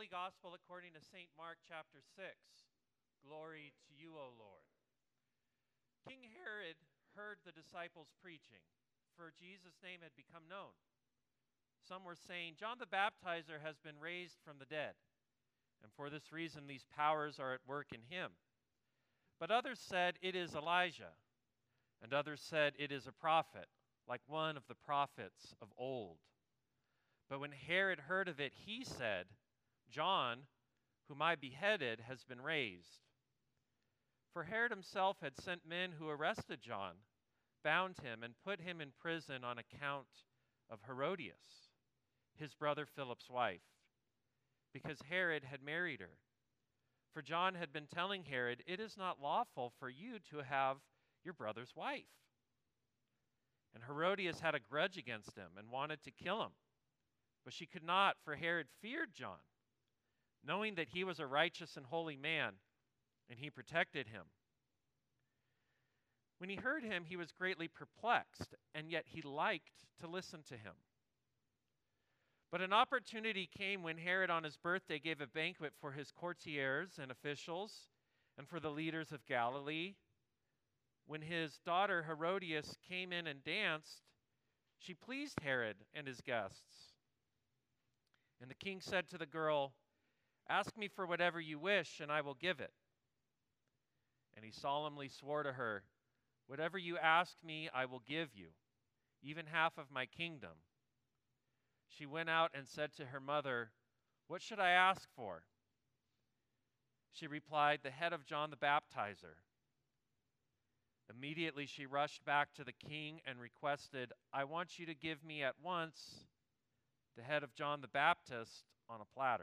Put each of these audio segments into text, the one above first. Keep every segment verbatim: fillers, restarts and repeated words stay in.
Gospel according to Saint Mark chapter six. Glory to you, O Lord. King Herod heard the disciples preaching, for Jesus' name had become known. Some were saying, John the Baptizer has been raised from the dead, and for this reason these powers are at work in him. But others said, it is Elijah, and others said, it is a prophet, like one of the prophets of old. But when Herod heard of it, he said, John, whom I beheaded, has been raised. For Herod himself had sent men who arrested John, bound him, and put him in prison on account of Herodias, his brother Philip's wife, because Herod had married her. For John had been telling Herod, it is not lawful for you to have your brother's wife. And Herodias had a grudge against him and wanted to kill him. But she could not, for Herod feared John, knowing that he was a righteous and holy man, and he protected him. When he heard him, he was greatly perplexed, and yet he liked to listen to him. But an opportunity came when Herod on his birthday gave a banquet for his courtiers and officials and for the leaders of Galilee. When his daughter Herodias came in and danced, she pleased Herod and his guests. And the king said to the girl, ask me for whatever you wish, and I will give it. And he solemnly swore to her, whatever you ask me, I will give you, even half of my kingdom. She went out and said to her mother, what should I ask for? She replied, the head of John the Baptizer. Immediately she rushed back to the king and requested, I want you to give me at once the head of John the Baptist on a platter.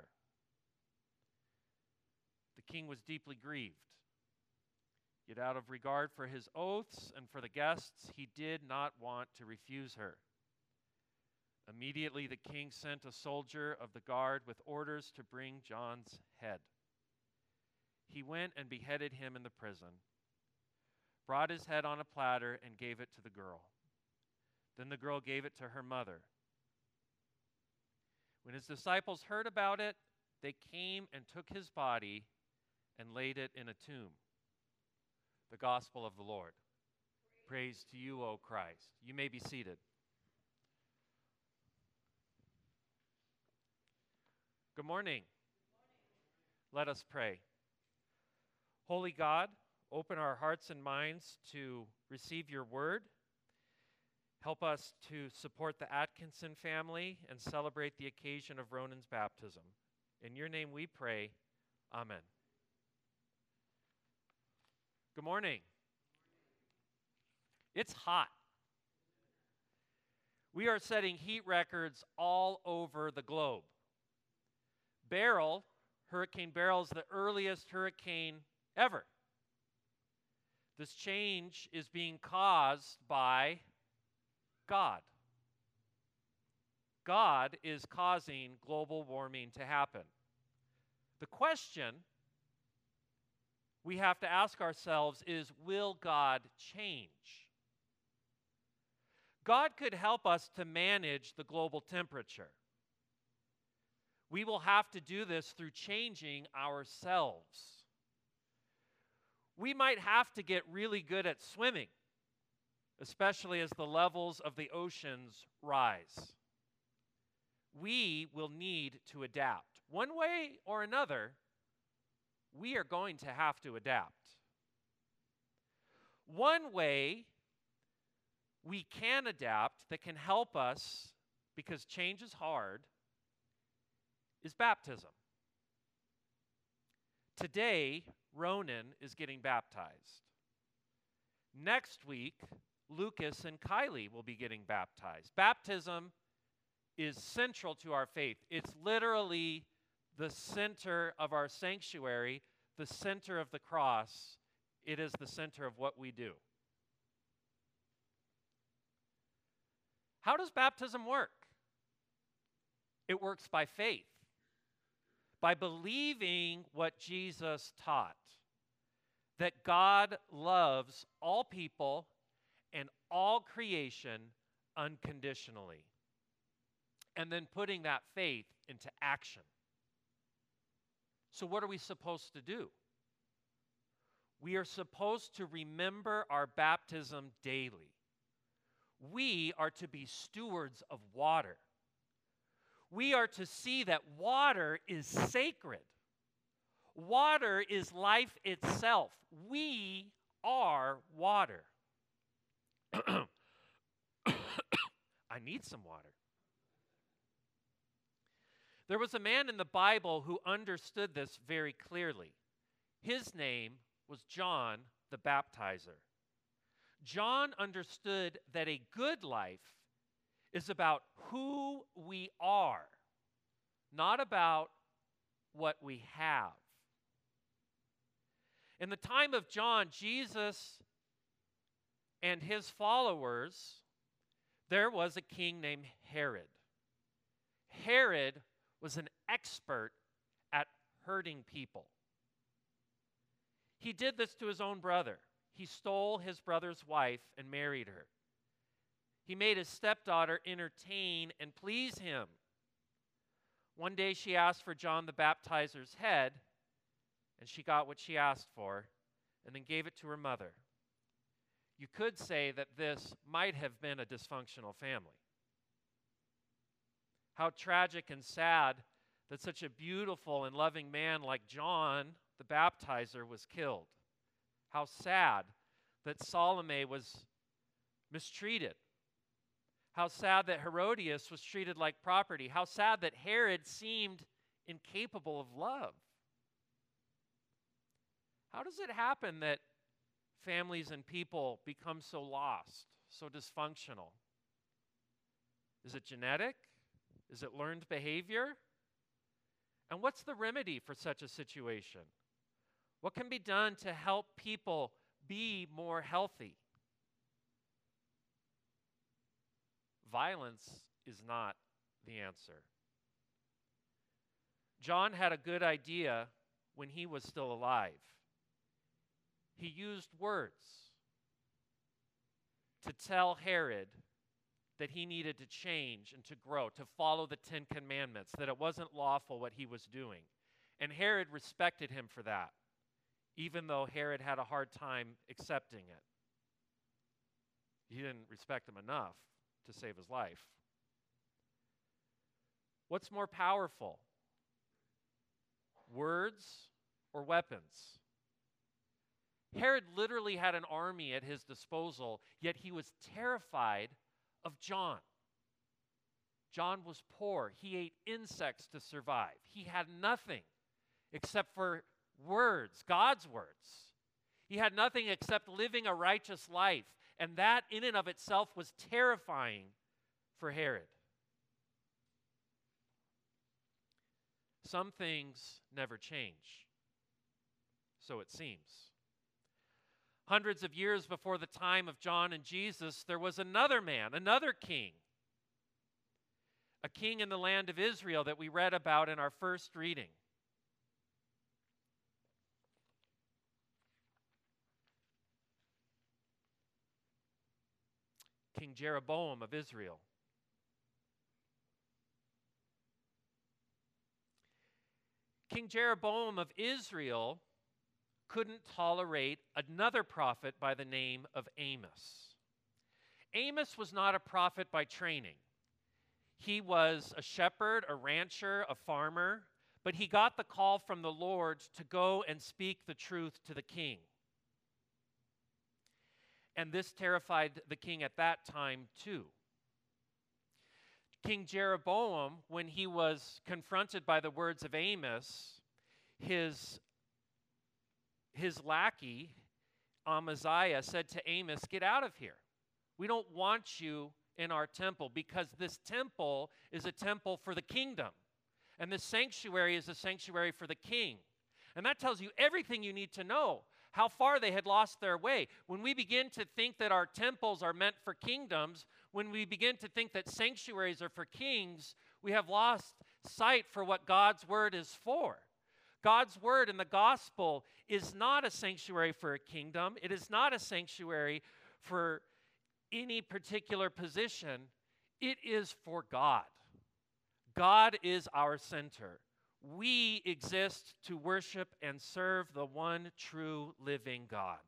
The king was deeply grieved. Yet out of regard for his oaths and for the guests, he did not want to refuse her. Immediately the king sent a soldier of the guard with orders to bring John's head. He went and beheaded him in the prison, brought his head on a platter, and gave it to the girl. Then the girl gave it to her mother. When his disciples heard about it, they came and took his body and laid it in a tomb. The Gospel of the Lord. Praise to you, O Christ. You may be seated. Good morning. Let us pray. Holy God, open our hearts and minds to receive your word. Help us to support the Atkinson family and celebrate the occasion of Ronan's baptism. In your name we pray. Amen. Good morning. It's hot. We are setting heat records all over the globe. Beryl, Hurricane Beryl, is the earliest hurricane ever. This change is being caused by God. God is causing global warming to happen. The question we have to ask ourselves is, will God change? God could help us to manage the global temperature. We will have to do this through changing ourselves. We might have to get really good at swimming, especially as the levels of the oceans rise. We will need to adapt. One way or another, we are going to have to adapt. One way we can adapt that can help us, because change is hard, is baptism. Today, Ronan is getting baptized. Next week, Lucas and Kylie will be getting baptized. Baptism is central to our faith. It's literally the center of our sanctuary, the center of the cross. It is the center of what we do. How does baptism work? It works by faith, by believing what Jesus taught, that God loves all people and all creation unconditionally, and then putting that faith into action. So what are we supposed to do? We are supposed to remember our baptism daily. We are to be stewards of water. We are to see that water is sacred. Water is life itself. We are water. I need some water. There was a man in the Bible who understood this very clearly. His name was John the Baptizer. John understood that a good life is about who we are, not about what we have. In the time of John, Jesus and his followers, there was a king named Herod. Herod was an expert at hurting people. He did this to his own brother. He stole his brother's wife and married her. He made his stepdaughter entertain and please him. One day she asked for John the Baptizer's head, and she got what she asked for, and then gave it to her mother. You could say that this might have been a dysfunctional family. How tragic and sad that such a beautiful and loving man like John the Baptizer was killed. How sad that Salome was mistreated. How sad that Herodias was treated like property. How sad that Herod seemed incapable of love. How does it happen that families and people become so lost, so dysfunctional? Is it genetic? Is it learned behavior? And what's the remedy for such a situation? What can be done to help people be more healthy? Violence is not the answer. John had a good idea when he was still alive. He used words to tell Herod that he needed to change and to grow, to follow the Ten Commandments, that it wasn't lawful what he was doing. And Herod respected him for that, even though Herod had a hard time accepting it. He didn't respect him enough to save his life. What's more powerful, words or weapons? Herod literally had an army at his disposal, yet he was terrified of John. John was poor. He ate insects to survive. He had nothing except for words, God's words. He had nothing except living a righteous life, and that in and of itself was terrifying for Herod. Some things never change, so it seems. Hundreds of years before the time of John and Jesus, there was another man, another king, a king in the land of Israel that we read about in our first reading. King Jeroboam of Israel. King Jeroboam of Israel couldn't tolerate another prophet by the name of Amos. Amos was not a prophet by training. He was a shepherd, a rancher, a farmer, but he got the call from the Lord to go and speak the truth to the king. And this terrified the king at that time too. King Jeroboam, when he was confronted by the words of Amos, his His lackey, Amaziah, said to Amos, "Get out of here. We don't want you in our temple because this temple is a temple for the kingdom. And this sanctuary is a sanctuary for the king." And that tells you everything you need to know, how far they had lost their way. When we begin to think that our temples are meant for kingdoms, when we begin to think that sanctuaries are for kings, we have lost sight for what God's word is for. God's word in the gospel is not a sanctuary for a kingdom. It is not a sanctuary for any particular position. It is for God. God is our center. We exist to worship and serve the one true living God.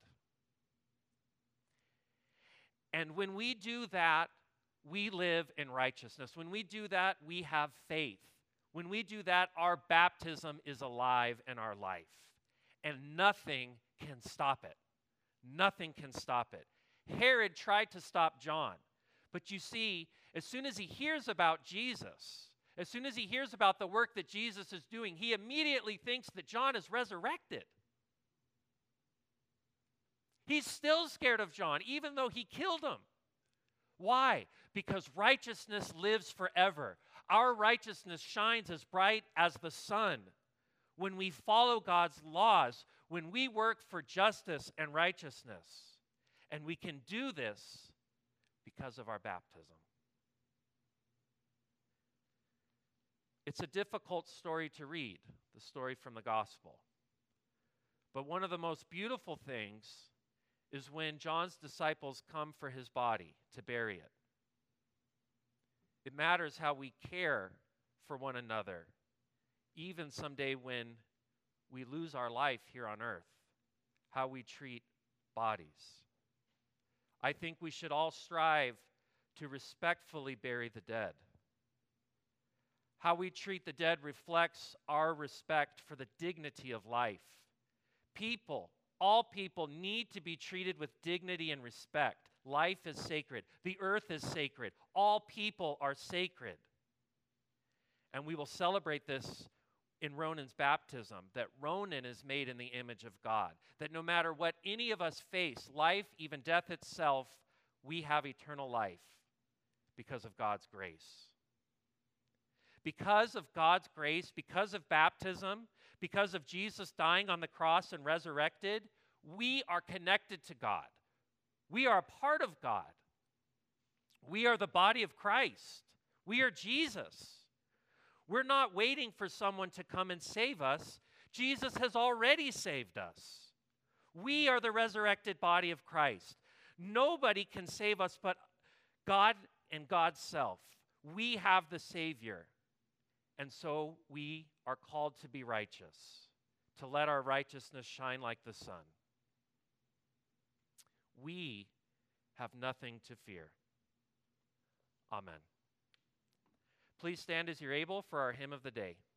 And when we do that, we live in righteousness. When we do that, we have faith. When we do that, our baptism is alive in our life. And nothing can stop it. Nothing can stop it. Herod tried to stop John. But you see, as soon as he hears about Jesus, as soon as he hears about the work that Jesus is doing, he immediately thinks that John is resurrected. He's still scared of John, even though he killed him. Why? Because righteousness lives forever. Our righteousness shines as bright as the sun when we follow God's laws, when we work for justice and righteousness. And we can do this because of our baptism. It's a difficult story to read, the story from the gospel. But one of the most beautiful things is when John's disciples come for his body to bury it. It matters how we care for one another, even someday when we lose our life here on earth, how we treat bodies. I think we should all strive to respectfully bury the dead. How we treat the dead reflects our respect for the dignity of life. People, all people need to be treated with dignity and respect. Life is sacred. The earth is sacred. All people are sacred. And we will celebrate this in Ronan's baptism, that Ronan is made in the image of God. That no matter what any of us face, life, even death itself, we have eternal life because of God's grace. Because of God's grace, because of baptism, because of Jesus dying on the cross and resurrected, we are connected to God. We are a part of God. We are the body of Christ. We are Jesus. We're not waiting for someone to come and save us. Jesus has already saved us. We are the resurrected body of Christ. Nobody can save us but God and God's self. We have the Savior. And so we are called to be righteous, to let our righteousness shine like the sun. We have nothing to fear. Amen. Please stand as you're able for our hymn of the day.